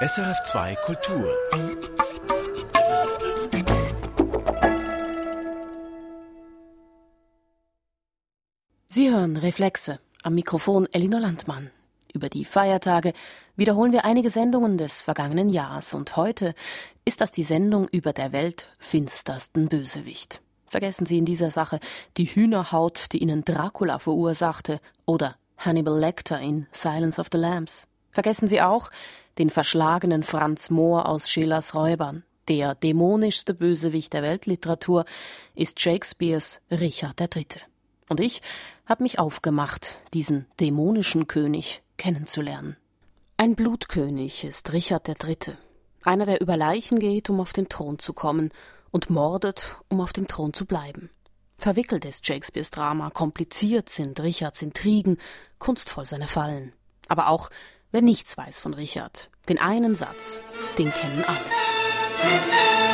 SRF2 Kultur. Sie hören Reflexe. Am Mikrofon Elinor Landmann. Über die Feiertage wiederholen wir einige Sendungen des vergangenen Jahres und heute ist das die Sendung über der weltfinstersten Bösewicht. Vergessen Sie in dieser Sache die Hühnerhaut, die Ihnen Dracula verursachte, oder Hannibal Lecter in Silence of the Lambs. Vergessen Sie auch den verschlagenen Franz Mohr aus Schillers Räubern. Der dämonischste Bösewicht der Weltliteratur ist Shakespeares Richard III. Und ich habe mich aufgemacht, diesen dämonischen König kennenzulernen. Ein Blutkönig ist Richard III., einer, der über Leichen geht, um auf den Thron zu kommen, und mordet, um auf dem Thron zu bleiben. Verwickelt ist Shakespeares Drama, kompliziert sind Richards Intrigen, kunstvoll seine Fallen. Aber auch wer nichts weiß von Richard, den einen Satz, den kennen alle.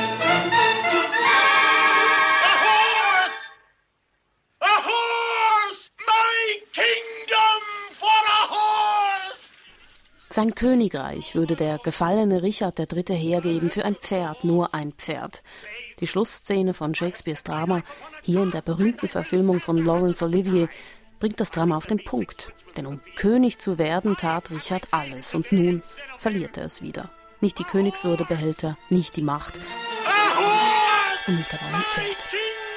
Sein Königreich würde der gefallene Richard III. Hergeben für ein Pferd, nur ein Pferd. Die Schlussszene von Shakespeares Drama, hier in der berühmten Verfilmung von Laurence Olivier, bringt das Drama auf den Punkt. Denn um König zu werden, tat Richard alles und nun verliert er es wieder. Nicht die Königswürde behält er, nicht die Macht und nicht einmal ein Pferd.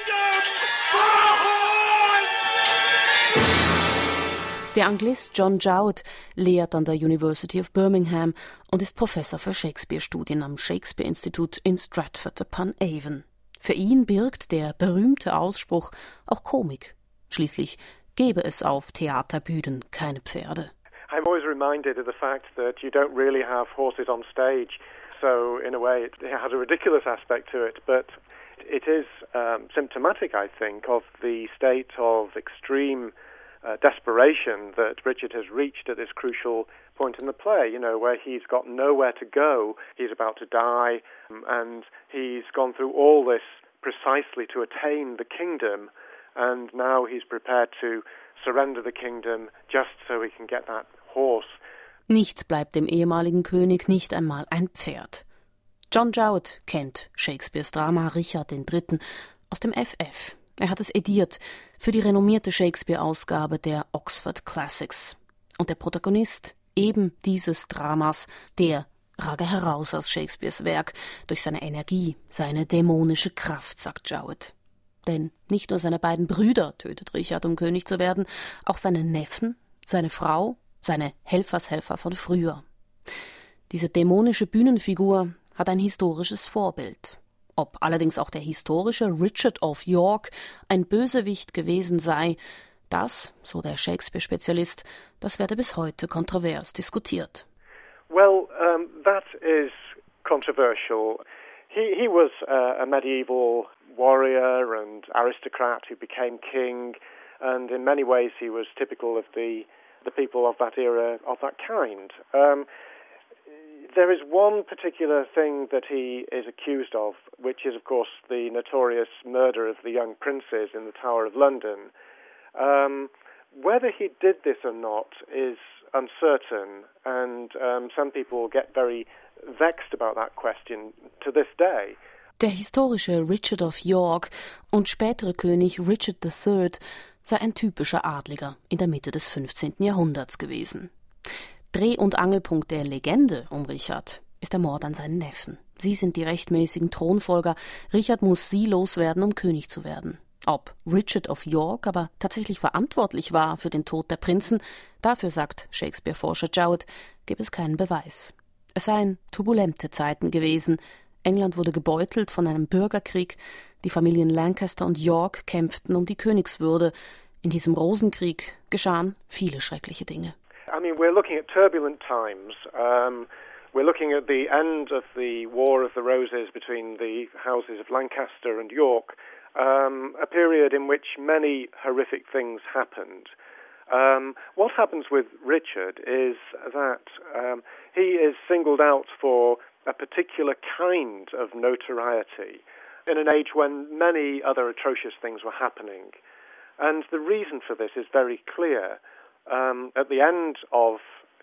Der Anglist John Jowett lehrt an der University of Birmingham und ist Professor für Shakespeare-Studien am Shakespeare-Institut in Stratford-upon-Avon. Für ihn birgt der berühmte Ausspruch auch Komik. Schließlich gäbe es auf Theaterbühnen keine Pferde. I'm always reminded of the fact that you don't really have horses on stage, so in a way it has a ridiculous aspect to it, but it is symptomatic, I think, of the state of extreme desperation that Richard has reached at this crucial point in the play, where he's got nowhere to go, he's about to die, and he's gone through all this precisely to attain the kingdom, and now he's prepared to surrender the kingdom just so he can get that horse. Nichts bleibt dem ehemaligen König, nicht einmal ein Pferd. John Jowett kennt Shakespeares Drama Richard III. Aus dem FF. Er hat es ediert für die renommierte Shakespeare-Ausgabe der Oxford Classics. Und der Protagonist eben dieses Dramas, der rage heraus aus Shakespeares Werk durch seine Energie, seine dämonische Kraft, sagt Jowett. Denn nicht nur seine beiden Brüder tötet Richard, um König zu werden, auch seine Neffen, seine Frau, seine Helfershelfer von früher. Diese dämonische Bühnenfigur hat ein historisches Vorbild. Ob allerdings auch der historische Richard of York ein Bösewicht gewesen sei, das, so der Shakespeare-Spezialist, das werde bis heute kontrovers diskutiert. Well, that is controversial. He was a medieval warrior and aristocrat who became king, and in many ways he was typical of the people of that era, of that kind. There is one particular thing that he is accused of, which is, of course, the notorious murder of the young princes in the Tower of London. Whether he did this or not is uncertain, and some people get very vexed about that question to this day. Der historische Richard of York und spätere König Richard III. Sei ein typischer Adliger in der Mitte des 15. Jahrhunderts gewesen. Dreh- und Angelpunkt der Legende um Richard ist der Mord an seinen Neffen. Sie sind die rechtmäßigen Thronfolger. Richard muss sie loswerden, um König zu werden. Ob Richard of York aber tatsächlich verantwortlich war für den Tod der Prinzen, dafür, sagt Shakespeare-Forscher Jowett, gibt es keinen Beweis. Es seien turbulente Zeiten gewesen. England wurde gebeutelt von einem Bürgerkrieg. Die Familien Lancaster und York kämpften um die Königswürde. In diesem Rosenkrieg geschahen viele schreckliche Dinge. I mean, we're looking at turbulent times. We're looking at the end of the War of the Roses between the houses of Lancaster and York, a period in which many horrific things happened. What happens with Richard is that he is singled out for a particular kind of notoriety in an age when many other atrocious things were happening. And the reason for this is very clear. At the end of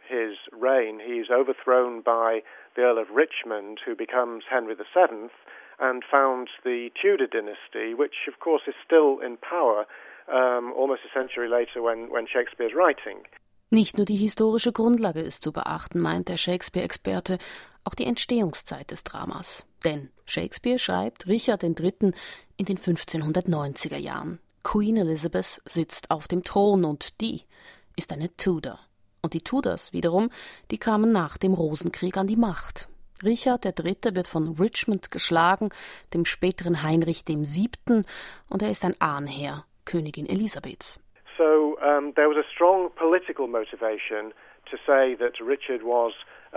his reign, he's overthrown by the Earl of Richmond, who becomes Henry VII, and founds the Tudor dynasty, which of course is still in power almost a century later when Shakespeare's writing. Nicht nur die historische Grundlage ist zu beachten, meint der Shakespeare-Experte, auch die Entstehungszeit des Dramas. Denn Shakespeare schreibt Richard III. In den 1590er Jahren. Queen Elizabeth sitzt auf dem Thron und die ist eine Tudor. Und die Tudors wiederum, die kamen nach dem Rosenkrieg an die Macht. Richard III. Wird von Richmond geschlagen, dem späteren Heinrich VII. Und er ist ein Ahnherr Königin Elisabeths. So there was a strong political motivation to say that Richard was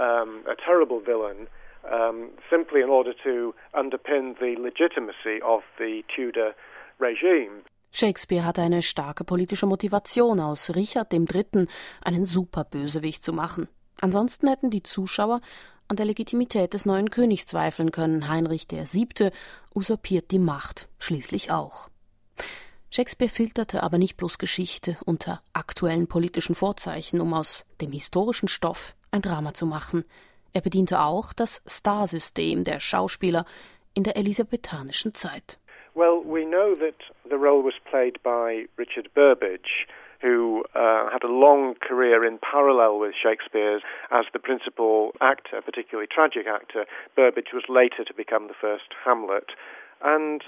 a terrible villain, simply in order to underpin the legitimacy of the Tudor regime. Shakespeare hatte eine starke politische Motivation, aus Richard III. Einen Superbösewicht zu machen. Ansonsten hätten die Zuschauer an der Legitimität des neuen Königs zweifeln können. Heinrich VII. Usurpiert die Macht schließlich auch. Shakespeare filterte aber nicht bloß Geschichte unter aktuellen politischen Vorzeichen, um aus dem historischen Stoff ein Drama zu machen. Er bediente auch das Starsystem der Schauspieler in der elisabethanischen Zeit. Well, we know that the role was played by Richard Burbage, who had a long career in parallel with Shakespeare's as the principal actor, particularly tragic actor. Burbage was later to become the first Hamlet. And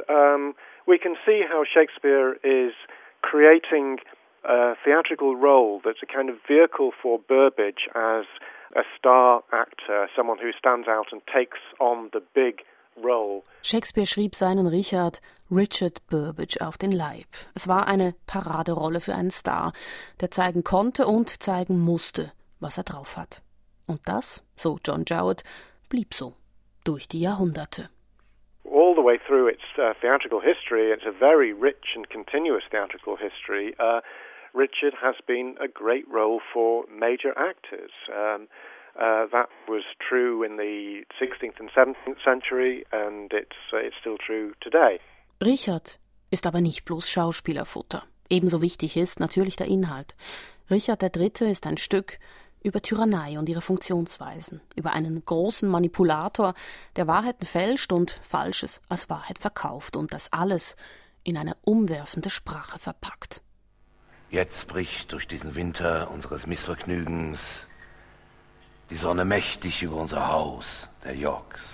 we can see how Shakespeare is creating a theatrical role that's a kind of vehicle for Burbage as a star actor, someone who stands out and takes on the big role. Shakespeare schrieb seinen Richard Burbage auf den Leib. Es war eine Paraderolle für einen Star, der zeigen konnte und zeigen musste, was er drauf hat. Und das, so John Jowett, blieb so durch die Jahrhunderte. All the way through its theatrical history, it's a very rich and continuous theatrical history. Richard has been a great role for major actors. That was true in the 16th and 17th century, and it's still true today. Richard ist aber nicht bloß Schauspielerfutter. Ebenso wichtig ist natürlich der Inhalt. Richard III. Ist ein Stück über Tyrannei und ihre Funktionsweisen, über einen großen Manipulator, der Wahrheiten fälscht und Falsches als Wahrheit verkauft und das alles in eine umwerfende Sprache verpackt. Jetzt bricht durch diesen Winter unseres Missvergnügens die Sonne mächtig über unser Haus, der Yorks.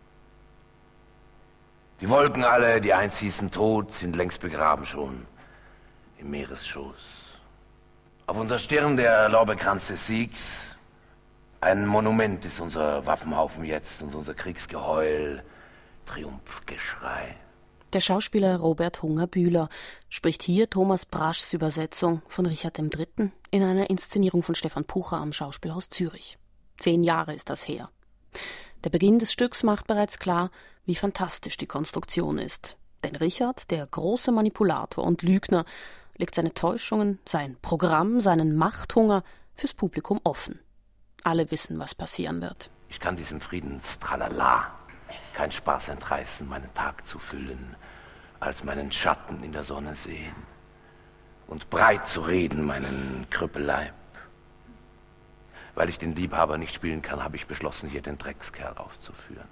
Die Wolken alle, die einst hießen Tod, sind längst begraben schon im Meeresschoß. Auf unserer Stirn der Lorbeerkranz des Siegs, ein Monument ist unser Waffenhaufen jetzt und unser Kriegsgeheul, Triumphgeschrei. Der Schauspieler Robert Hunger-Bühler spricht hier Thomas Braschs Übersetzung von Richard III. In einer Inszenierung von Stefan Pucher am Schauspielhaus Zürich. 10 Jahre ist das her. Der Beginn des Stücks macht bereits klar, wie fantastisch die Konstruktion ist. Denn Richard, der große Manipulator und Lügner, legt seine Täuschungen, sein Programm, seinen Machthunger fürs Publikum offen. Alle wissen, was passieren wird. Ich kann diesem Friedenstralala kein Spaß entreißen, meinen Tag zu füllen, als meinen Schatten in der Sonne sehen und breit zu reden meinen Krüppelleib. Weil ich den Liebhaber nicht spielen kann, habe ich beschlossen, hier den Dreckskerl aufzuführen.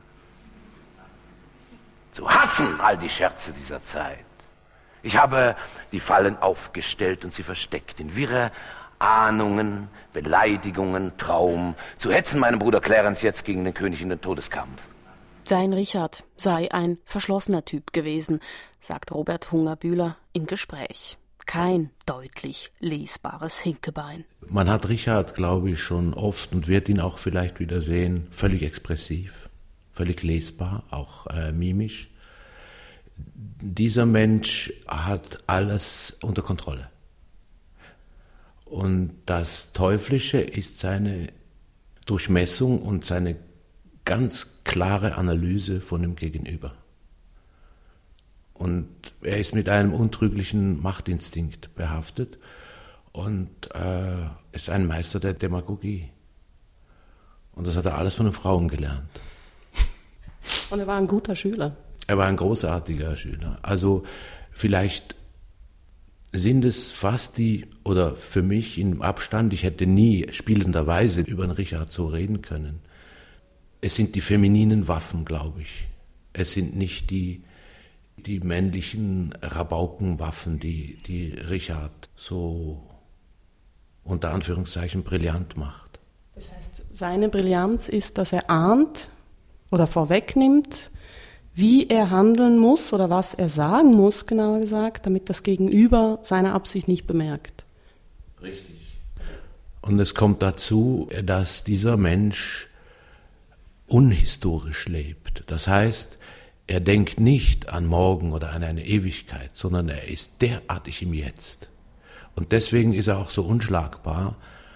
Zu hassen all die Scherze dieser Zeit. Ich habe die Fallen aufgestellt und sie versteckt in wirre Ahnungen, Beleidigungen, Traum, zu hetzen meinem Bruder Clarence jetzt gegen den König in den Todeskampf. Sein Richard sei ein verschlossener Typ gewesen, sagt Robert Hunger-Bühler im Gespräch. Kein deutlich lesbares Hinkebein. Man hat Richard, glaube ich, schon oft und wird ihn auch vielleicht wieder sehen, völlig expressiv, völlig lesbar, auch mimisch. Dieser Mensch hat alles unter Kontrolle. Und das Teuflische ist seine Durchmessung und seine ganz klare Analyse von dem Gegenüber. Und er ist mit einem untrüglichen Machtinstinkt behaftet und ist ein Meister der Demagogie. Und das hat er alles von den Frauen gelernt. Und er war ein guter Schüler. Er war ein großartiger Schüler. Also vielleicht sind es fast oder für mich im Abstand, ich hätte nie spielenderweise über den Richard so reden können. Es sind die femininen Waffen, glaube ich. Es sind nicht die männlichen Rabaukenwaffen, die Richard so unter Anführungszeichen brillant macht. Das heißt, seine Brillanz ist, dass er ahnt oder vorwegnimmt, wie er handeln muss oder was er sagen muss, genauer gesagt, damit das Gegenüber seine Absicht nicht bemerkt. Richtig. Und es kommt dazu, dass dieser Mensch unhistorisch lebt. Das heißt, er denkt nicht an morgen oder an eine Ewigkeit, sondern er ist derartig im Jetzt. Und deswegen ist er auch so unschlagbar,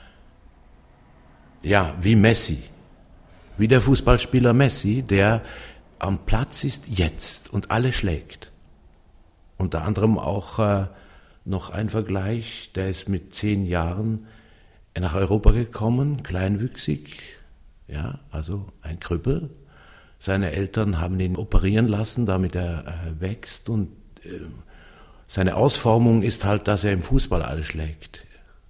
ja, wie Messi, wie der Fußballspieler Messi, der am Platz ist jetzt und alle schlägt. Unter anderem auch noch ein Vergleich, der ist mit 10 Jahren nach Europa gekommen, kleinwüchsig, ja, also ein Krüppel. Seine Eltern haben ihn operieren lassen, damit er wächst, und seine Ausformung ist halt, dass er im Fußball alle schlägt.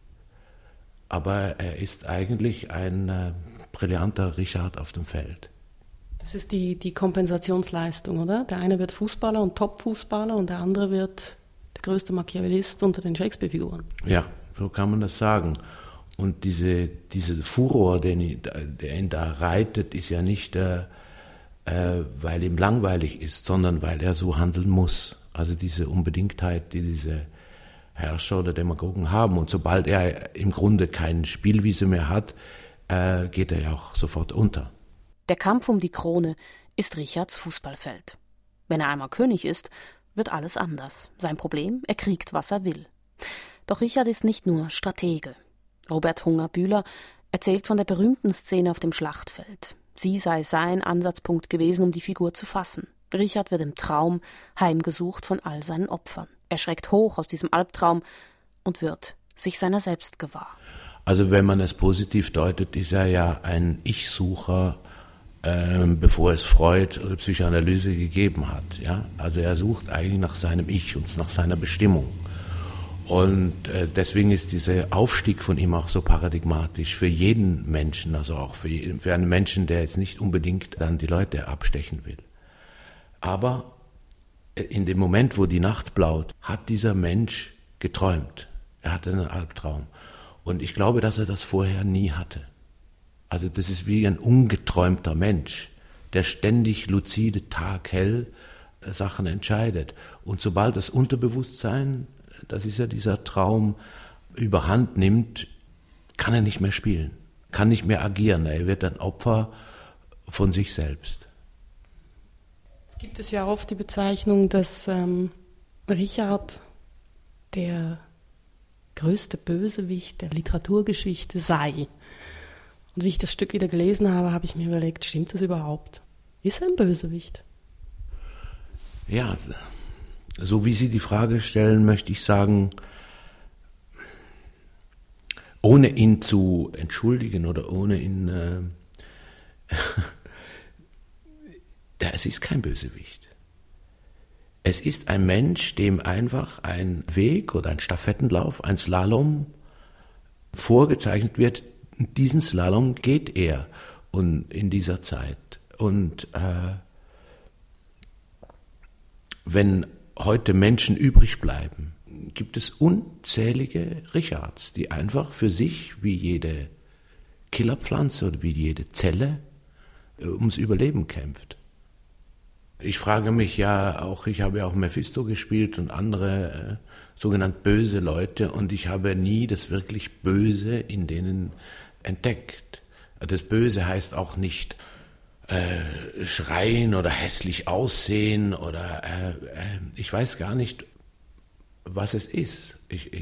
Aber er ist eigentlich ein brillanter Richard auf dem Feld. Das ist die Kompensationsleistung, oder? Der eine wird Fußballer und Top-Fußballer und der andere wird der größte Machiavellist unter den Shakespeare-Figuren. Ja, so kann man das sagen. Und diese Furor, der ihn da reitet, ist ja nicht, weil ihm langweilig ist, sondern weil er so handeln muss. Also diese Unbedingtheit, die diese Herrscher oder Demagogen haben. Und sobald er im Grunde keine Spielwiese mehr hat, geht er ja auch sofort unter. Der Kampf um die Krone ist Richards Fußballfeld. Wenn er einmal König ist, wird alles anders. Sein Problem, er kriegt, was er will. Doch Richard ist nicht nur Stratege. Robert Hunger-Bühler erzählt von der berühmten Szene auf dem Schlachtfeld. Sie sei sein Ansatzpunkt gewesen, um die Figur zu fassen. Richard wird im Traum heimgesucht von all seinen Opfern. Er schreckt hoch aus diesem Albtraum und wird sich seiner selbst gewahr. Also wenn man es positiv deutet, ist er ja ein Ich-Sucher, bevor es Freud oder Psychoanalyse gegeben hat. Ja? Also er sucht eigentlich nach seinem Ich und nach seiner Bestimmung. Und deswegen ist dieser Aufstieg von ihm auch so paradigmatisch für jeden Menschen, also auch für einen Menschen, der jetzt nicht unbedingt dann die Leute abstechen will. Aber in dem Moment, wo die Nacht blaut, hat dieser Mensch geträumt. Er hatte einen Albtraum. Und ich glaube, dass er das vorher nie hatte. Also das ist wie ein ungeträumter Mensch, der ständig lucide, taghell Sachen entscheidet. Und sobald das Unterbewusstsein, das ist ja dieser Traum, überhand nimmt, kann er nicht mehr spielen, kann nicht mehr agieren. Er wird ein Opfer von sich selbst. Es gibt es ja oft die Bezeichnung, dass Richard der größte Bösewicht der Literaturgeschichte sei. Und wie ich das Stück wieder gelesen habe, habe ich mir überlegt, stimmt das überhaupt? Ist er ein Bösewicht? Ja, so wie Sie die Frage stellen, möchte ich sagen, ohne ihn zu entschuldigen oder ohne ihn, es ist kein Bösewicht. Es ist ein Mensch, dem einfach ein Weg oder ein Stafettenlauf, ein Slalom vorgezeichnet wird. Diesen Slalom geht er und in dieser Zeit. Und wenn heute Menschen übrig bleiben, gibt es unzählige Richards, die einfach für sich wie jede Killerpflanze oder wie jede Zelle ums Überleben kämpft. Ich frage mich ja auch, ich habe ja auch Mephisto gespielt und andere sogenannt böse Leute, und ich habe nie das wirklich Böse in denen entdeckt. Das Böse heißt auch nicht schreien oder hässlich aussehen oder ich weiß gar nicht, was es ist.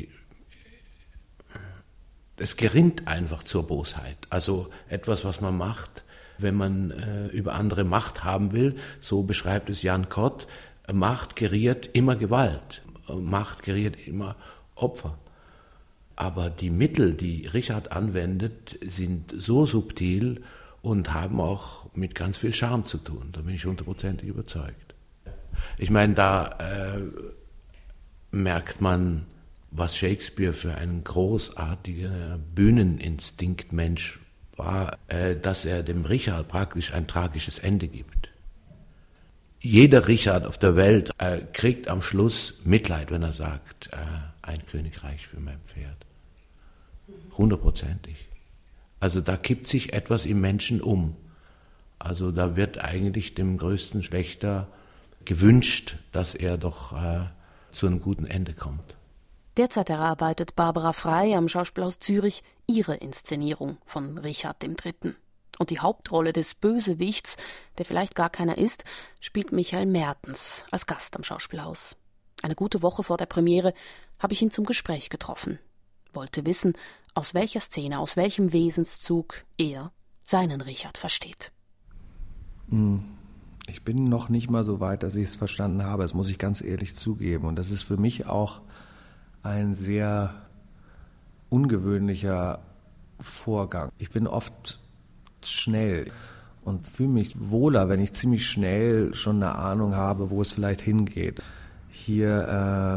Es gerinnt einfach zur Bosheit. Also etwas, was man macht, wenn man über andere Macht haben will, so beschreibt es Jan Kott, Macht geriert immer Gewalt, Macht geriert immer Opfer. Aber die Mittel, die Richard anwendet, sind so subtil und haben auch mit ganz viel Charme zu tun. Da bin ich 100% überzeugt. Ich meine, da merkt man was Shakespeare für ein großartiger Bühneninstinktmensch war, dass er dem Richard praktisch ein tragisches Ende gibt. Jeder Richard auf der Welt kriegt am Schluss Mitleid, wenn er sagt, ein Königreich für mein Pferd. 100%. Also da kippt sich etwas im Menschen um. Also da wird eigentlich dem größten Schlächter gewünscht, dass er doch zu einem guten Ende kommt. Derzeit erarbeitet Barbara Frey am Schauspielhaus Zürich ihre Inszenierung von Richard III. Und die Hauptrolle des Bösewichts, der vielleicht gar keiner ist, spielt Michael Mertens als Gast am Schauspielhaus. Eine gute Woche vor der Premiere habe ich ihn zum Gespräch getroffen. Wollte wissen, aus welcher Szene, aus welchem Wesenszug er seinen Richard versteht. Ich bin noch nicht mal so weit, dass ich es verstanden habe. Das muss ich ganz ehrlich zugeben. Und das ist für mich auch ein sehr ungewöhnlicher Vorgang. Ich bin oft schnell und fühle mich wohler, wenn ich ziemlich schnell schon eine Ahnung habe, wo es vielleicht hingeht. Hier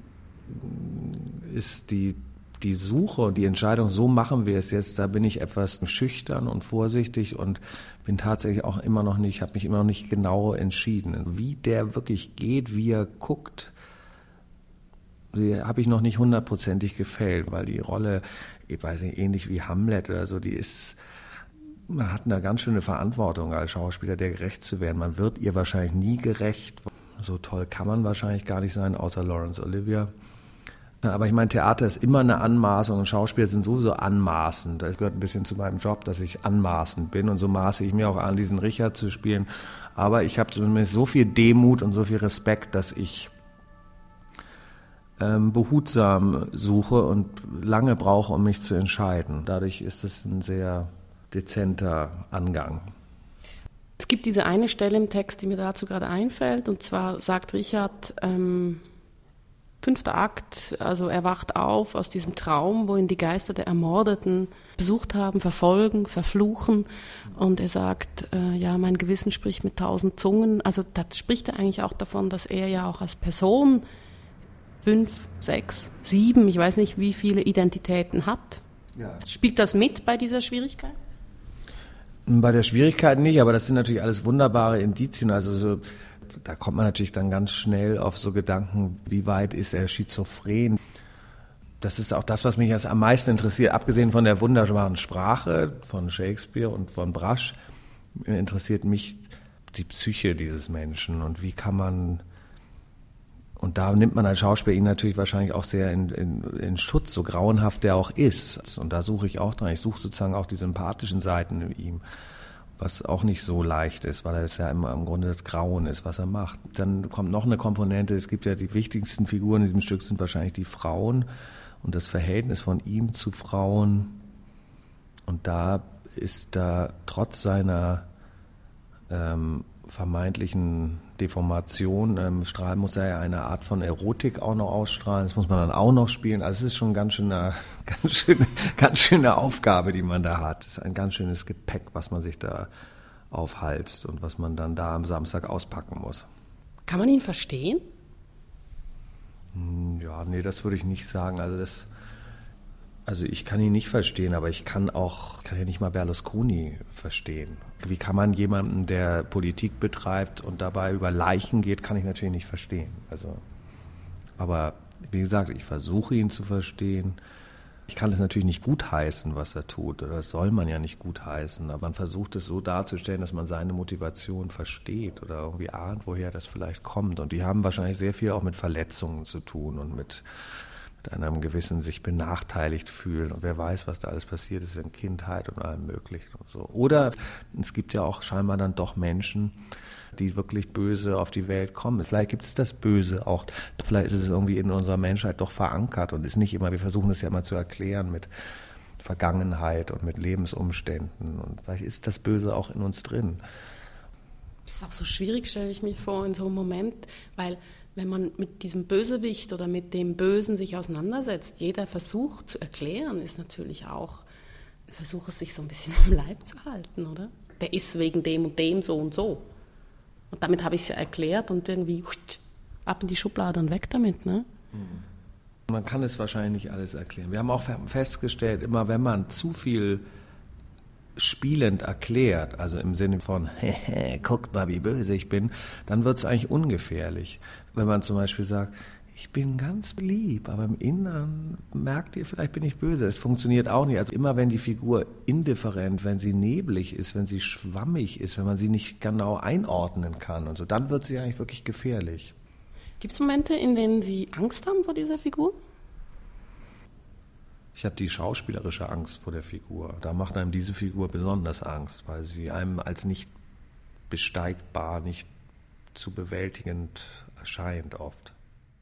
ist die Suche und die Entscheidung, so machen wir es jetzt, da bin ich etwas schüchtern und vorsichtig und bin tatsächlich auch immer noch nicht, habe mich immer noch nicht genau entschieden. Wie der wirklich geht, wie er guckt, die habe ich noch nicht 100%ig gefällt, weil die Rolle, ich weiß nicht, ähnlich wie Hamlet oder so, man hat eine ganz schöne Verantwortung als Schauspieler, der gerecht zu werden. Man wird ihr wahrscheinlich nie gerecht. So toll kann man wahrscheinlich gar nicht sein, außer Laurence Olivier. Aber ich meine, Theater ist immer eine Anmaßung und Schauspieler sind sowieso anmaßend. Das gehört ein bisschen zu meinem Job, dass ich anmaßend bin und so maße ich mir auch an, diesen Richard zu spielen. Aber ich habe zumindest so viel Demut und so viel Respekt, dass ich behutsam suche und lange brauche, um mich zu entscheiden. Dadurch ist es ein sehr dezenter Angang. Es gibt diese eine Stelle im Text, die mir dazu gerade einfällt, und zwar sagt Richard, 5. Akt, also er wacht auf aus diesem Traum, wo ihn die Geister der Ermordeten besucht haben, verfolgen, verfluchen, und er sagt, ja, mein Gewissen spricht mit 1000 Zungen. Also da spricht er eigentlich auch davon, dass er ja auch als Person 5, 6, 7, ich weiß nicht, wie viele Identitäten hat. Ja. Spielt das mit bei dieser Schwierigkeit? Bei der Schwierigkeit nicht, aber das sind natürlich alles wunderbare Indizien. Also da kommt man natürlich dann ganz schnell auf so Gedanken, wie weit ist er schizophren. Das ist auch das, was mich am meisten interessiert. Abgesehen von der wunderbaren Sprache von Shakespeare und von Brasch, interessiert mich die Psyche dieses Menschen und wie kann man. Und da nimmt man als Schauspieler ihn natürlich wahrscheinlich auch sehr in Schutz, so grauenhaft der auch ist. Und da suche ich auch dran. Ich suche sozusagen auch die sympathischen Seiten in ihm, was auch nicht so leicht ist, weil es ja immer im Grunde das Grauen ist, was er macht. Dann kommt noch eine Komponente. Es gibt ja die wichtigsten Figuren in diesem Stück sind wahrscheinlich die Frauen und das Verhältnis von ihm zu Frauen. Und da ist da trotz seiner vermeintlichen Deformation muss er ja eine Art von Erotik auch noch ausstrahlen. Das muss man dann auch noch spielen. Also es ist schon ganz schöne Aufgabe, die man da hat. Es ist ein ganz schönes Gepäck, was man sich da aufhalst und was man dann da am Samstag auspacken muss. Kann man ihn verstehen? Ja, nee, das würde ich nicht sagen. Also ich kann ihn nicht verstehen, aber ich kann ja nicht mal Berlusconi verstehen. Wie kann man jemanden, der Politik betreibt und dabei über Leichen geht, kann ich natürlich nicht verstehen. Aber wie gesagt, ich versuche ihn zu verstehen. Ich kann es natürlich nicht gutheißen, was er tut, oder das soll man ja nicht gutheißen, aber man versucht es so darzustellen, dass man seine Motivation versteht oder irgendwie ahnt, woher das vielleicht kommt. Und die haben wahrscheinlich sehr viel auch mit Verletzungen zu tun und mit einem gewissen sich benachteiligt fühlen und wer weiß, was da alles passiert ist in Kindheit und allem Möglichen und so. Oder es gibt ja auch scheinbar dann doch Menschen, die wirklich böse auf die Welt kommen. Vielleicht gibt es das Böse auch, vielleicht ist es irgendwie in unserer Menschheit doch verankert und ist nicht immer, wir versuchen es ja immer zu erklären mit Vergangenheit und mit Lebensumständen und vielleicht ist das Böse auch in uns drin. Das ist auch so schwierig, stelle ich mir vor, in so einem Moment, weil wenn man mit diesem Bösewicht oder mit dem Bösen sich auseinandersetzt, jeder Versuch zu erklären ist natürlich auch ein Versuch, es sich so ein bisschen am Leib zu halten, oder? Der ist wegen dem und dem so und so. Und damit habe ich es ja erklärt und irgendwie ab in die Schublade und weg damit, ne? Man kann es wahrscheinlich nicht alles erklären. Wir haben auch festgestellt, immer wenn man zu viel spielend erklärt, also im Sinne von, guckt mal, wie böse ich bin, dann wird es eigentlich ungefährlich. Wenn man zum Beispiel sagt, ich bin ganz lieb, aber im Inneren merkt ihr, vielleicht bin ich böse. Das funktioniert auch nicht. Also immer wenn die Figur indifferent, wenn sie neblig ist, wenn sie schwammig ist, wenn man sie nicht genau einordnen kann und so, dann wird sie eigentlich wirklich gefährlich. Gibt es Momente, in denen Sie Angst haben vor dieser Figur? Ich habe die schauspielerische Angst vor der Figur. Da macht einem diese Figur besonders Angst, weil sie einem als nicht besteigbar, nicht zu bewältigend erscheint oft.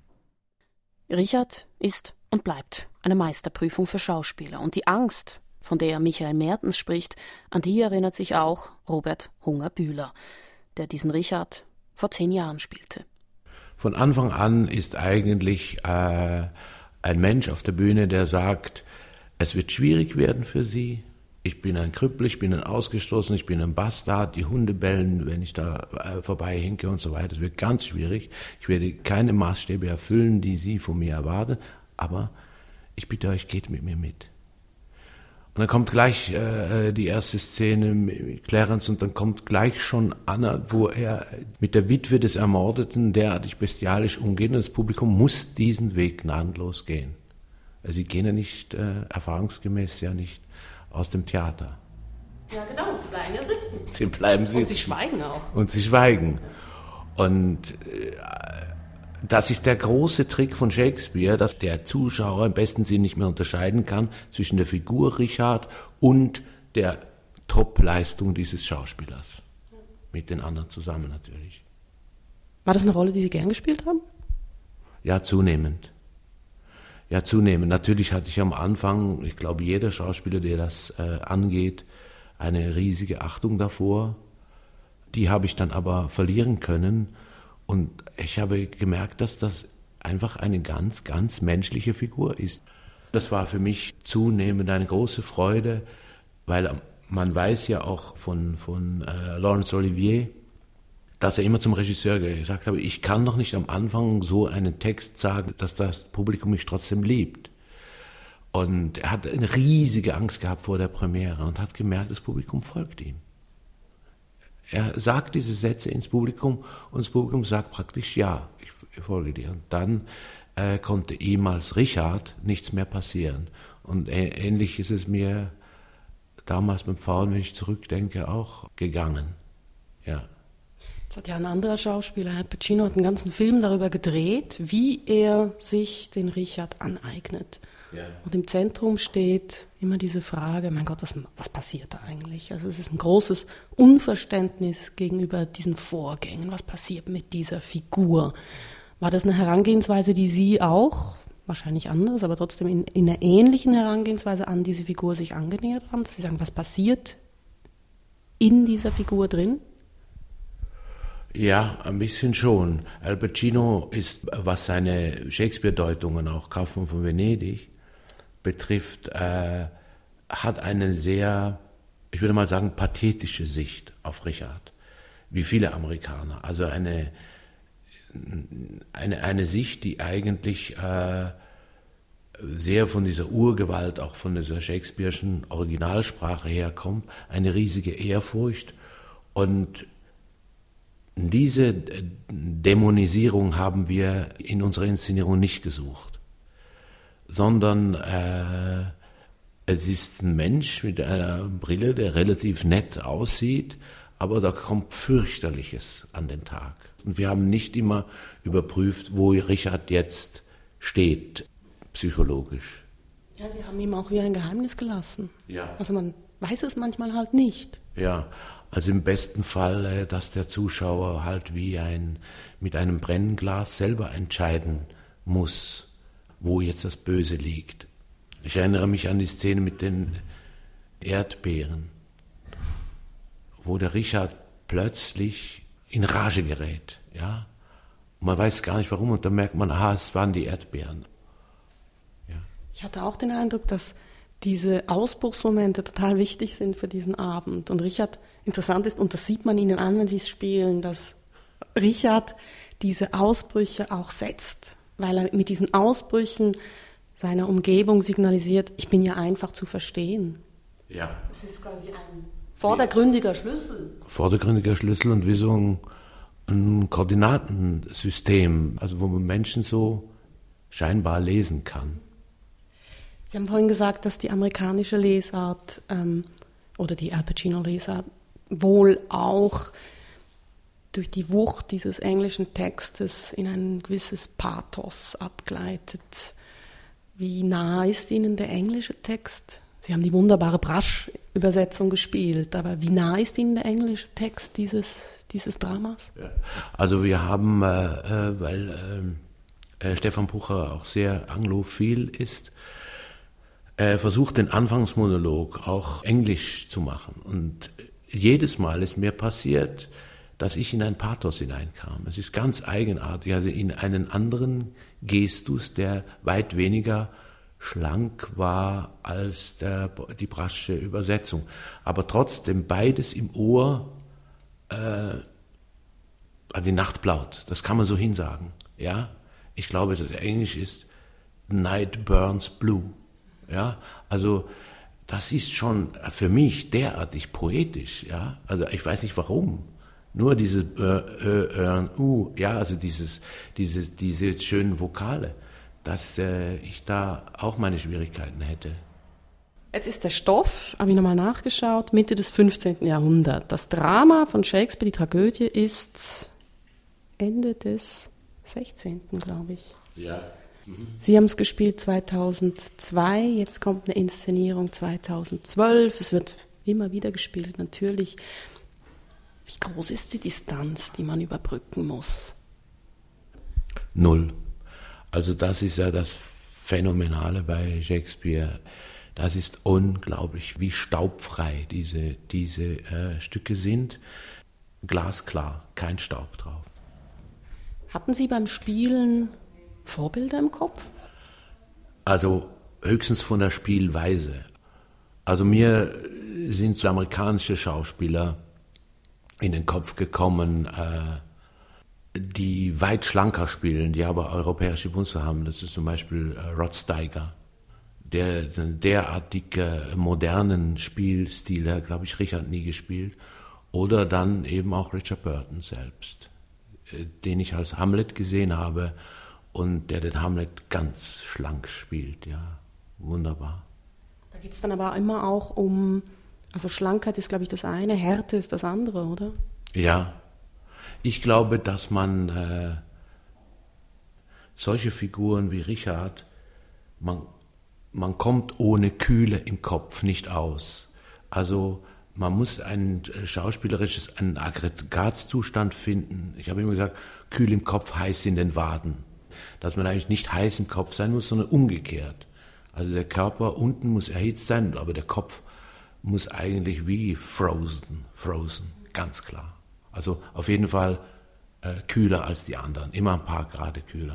Richard ist und bleibt eine Meisterprüfung für Schauspieler. Und die Angst, von der Michael Mertens spricht, an die erinnert sich auch Robert Hunger-Bühler, der diesen Richard vor 10 Jahren spielte. Von Anfang an ist eigentlich ein Mensch auf der Bühne, der sagt, es wird schwierig werden für Sie. Ich bin ein Krüppel, ich bin ein Ausgestoßener, ich bin ein Bastard, die Hunde bellen, wenn ich da vorbei hinke und so weiter. Es wird ganz schwierig. Ich werde keine Maßstäbe erfüllen, die Sie von mir erwarten, aber ich bitte euch, geht mit mir mit. Und dann kommt gleich die erste Szene mit Clarence und dann kommt gleich schon Anna, wo er mit der Witwe des Ermordeten derartig bestialisch umgeht und das Publikum muss diesen Weg gnadenlos gehen. Also sie gehen ja nicht, erfahrungsgemäß ja nicht aus dem Theater. Ja genau, sie bleiben ja sitzen. Sie bleiben sitzen. Und sie schweigen auch. Und sie schweigen. Und das ist der große Trick von Shakespeare, dass der Zuschauer im besten Sinn nicht mehr unterscheiden kann zwischen der Figur Richard und der Top-Leistung dieses Schauspielers. Mit den anderen zusammen natürlich. War das eine Rolle, die Sie gern gespielt haben? Ja, zunehmend. Ja, zunehmend. Natürlich hatte ich am Anfang, ich glaube, jeder Schauspieler, der das angeht, eine riesige Achtung davor. Die habe ich dann aber verlieren können. Und ich habe gemerkt, dass das einfach eine ganz, ganz menschliche Figur ist. Das war für mich zunehmend eine große Freude, weil man weiß ja auch von Laurence Olivier, dass er immer zum Regisseur gesagt hat, ich kann doch nicht am Anfang so einen Text sagen, dass das Publikum mich trotzdem liebt. Und er hat eine riesige Angst gehabt vor der Premiere und hat gemerkt, das Publikum folgt ihm. Er sagt diese Sätze ins Publikum und das Publikum sagt praktisch, ja, ich folge dir. Und dann konnte ihm als Richard nichts mehr passieren. Und ähnlich ist es mir damals beim Pfauen, wenn ich zurückdenke, auch gegangen. Ja. Jetzt hat ja ein anderer Schauspieler, Al Pacino, hat einen ganzen Film darüber gedreht, wie er sich den Richard aneignet. Ja. Und im Zentrum steht immer diese Frage, mein Gott, was passiert da eigentlich? Also es ist ein großes Unverständnis gegenüber diesen Vorgängen. Was passiert mit dieser Figur? War das eine Herangehensweise, die Sie auch, wahrscheinlich anders, aber trotzdem in einer ähnlichen Herangehensweise an diese Figur sich angenähert haben? Dass Sie sagen, was passiert in dieser Figur drin? Ja, ein bisschen schon. Al Pacino ist, was seine Shakespeare-Deutungen, auch Kaufmann von Venedig, betrifft, hat eine sehr, ich würde mal sagen, pathetische Sicht auf Richard, wie viele Amerikaner. Also eine Sicht, die eigentlich sehr von dieser Urgewalt, auch von dieser Shakespeare'schen Originalsprache herkommt, eine riesige Ehrfurcht. Und diese Dämonisierung haben wir in unserer Inszenierung nicht gesucht, sondern es ist ein Mensch mit einer Brille, der relativ nett aussieht, aber da kommt Fürchterliches an den Tag. Und wir haben nicht immer überprüft, wo Richard jetzt steht, psychologisch. Ja, Sie haben ihm auch wie ein Geheimnis gelassen. Ja. Also man weiß es manchmal halt nicht. Ja, also im besten Fall, dass der Zuschauer halt wie mit einem Brennglas selber entscheiden muss, wo jetzt das Böse liegt. Ich erinnere mich an die Szene mit den Erdbeeren, wo der Richard plötzlich in Rage gerät. Ja? Und man weiß gar nicht warum und dann merkt man, es waren die Erdbeeren. Ja. Ich hatte auch den Eindruck, dass diese Ausbruchsmomente total wichtig sind für diesen Abend. Und Richard, interessant ist, und das sieht man Ihnen an, wenn Sie es spielen, dass Richard diese Ausbrüche auch setzt. weil er mit diesen Ausbrüchen seiner Umgebung signalisiert, ich bin ja einfach zu verstehen. Ja. Das ist quasi ein vordergründiger Schlüssel. Vordergründiger Schlüssel und wie so ein Koordinatensystem, also wo man Menschen so scheinbar lesen kann. Sie haben vorhin gesagt, dass die amerikanische Lesart oder die Al Pacino-Lesart wohl auch durch die Wucht dieses englischen Textes in ein gewisses Pathos abgleitet. Wie nah ist Ihnen der englische Text? Sie haben die wunderbare Brasch-Übersetzung gespielt, aber wie nah ist Ihnen der englische Text dieses Dramas? Ja. Also wir haben, weil Stefan Bucher auch sehr anglophil ist, versucht, den Anfangsmonolog auch englisch zu machen. Und jedes Mal ist mir passiert, dass ich in ein Pathos hineinkam. Es ist ganz eigenartig, also in einen anderen Gestus, der weit weniger schlank war als die Braschsche Übersetzung. Aber trotzdem beides im Ohr, die Nacht blaut, das kann man so hinsagen. Ja? Ich glaube, das Englisch ist Night Burns Blue. Ja? Also das ist schon für mich derartig poetisch. Ja? Also ich weiß nicht warum. Nur diese ja, also diese schönen Vokale, dass ich da auch meine Schwierigkeiten hätte. Jetzt ist der Stoff, habe ich nochmal nachgeschaut, Mitte des 15. Jahrhunderts. Das Drama von Shakespeare, die Tragödie, ist Ende des 16., glaube ich. Ja. Sie haben es gespielt 2002, jetzt kommt eine Inszenierung 2012. Es wird immer wieder gespielt, natürlich. Wie groß ist die Distanz, die man überbrücken muss? 0. Also das ist ja das Phänomenale bei Shakespeare. Das ist unglaublich, wie staubfrei diese Stücke sind. Glasklar, kein Staub drauf. Hatten Sie beim Spielen Vorbilder im Kopf? Also höchstens von der Spielweise. Also mir sind so amerikanische Schauspieler in den Kopf gekommen, die weit schlanker spielen, die aber europäische Wurzeln haben. Das ist zum Beispiel Rod Steiger. Der derartige modernen Spielstil hat, glaube ich, Richard nie gespielt. Oder dann eben auch Richard Burton selbst, den ich als Hamlet gesehen habe und der den Hamlet ganz schlank spielt. Ja, wunderbar. Da geht es dann aber immer auch um, also Schlankheit ist, glaube ich, das eine, Härte ist das andere, oder? Ja, ich glaube, dass man solche Figuren wie Richard, man kommt ohne Kühle im Kopf nicht aus. Also man muss einen Aggregatzustand finden. Ich habe immer gesagt, kühl im Kopf, heiß in den Waden. Dass man eigentlich nicht heiß im Kopf sein muss, sondern umgekehrt. Also der Körper unten muss erhitzt sein, aber der Kopf muss eigentlich wie frozen, ganz klar. Also auf jeden Fall kühler als die anderen, immer ein paar Grad kühler.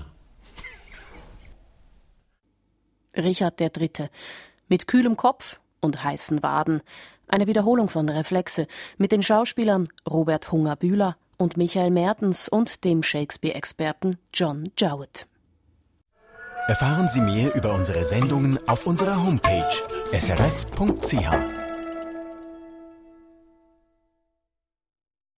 Richard III. Mit kühlem Kopf und heißen Waden. Eine Wiederholung von Reflexe mit den Schauspielern Robert Hunger-Bühler und Michael Mertens und dem Shakespeare-Experten John Jowett. Erfahren Sie mehr über unsere Sendungen auf unserer Homepage srf.ch.